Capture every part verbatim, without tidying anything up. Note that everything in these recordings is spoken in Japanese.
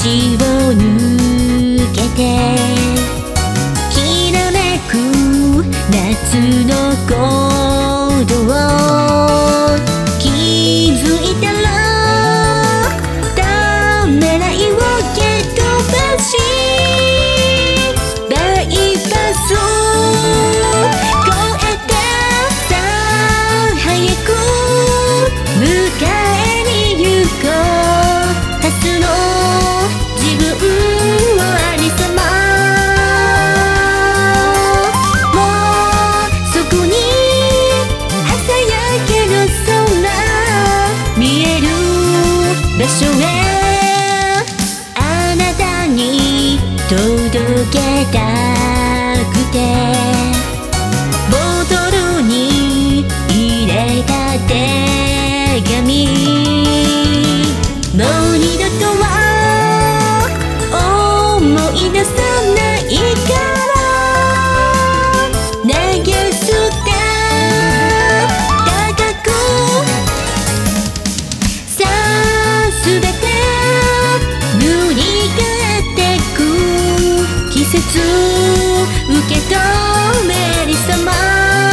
星を抜けてきらめく夏の頃を気づいたらためらいを蹴飛ばしバイパス越えてさあ早く迎えに行こう明日の自分をありさまもうそこに朝焼けの空見える場所へあなたに届けたくてボトルに入れた手紙もう二度とは思い出さないから投げ捨て高くさあ全て塗り替えてく季節受け止めありさま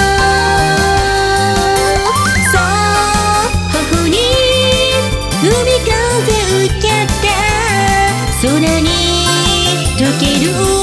さあ頬に海風受けて空に溶ける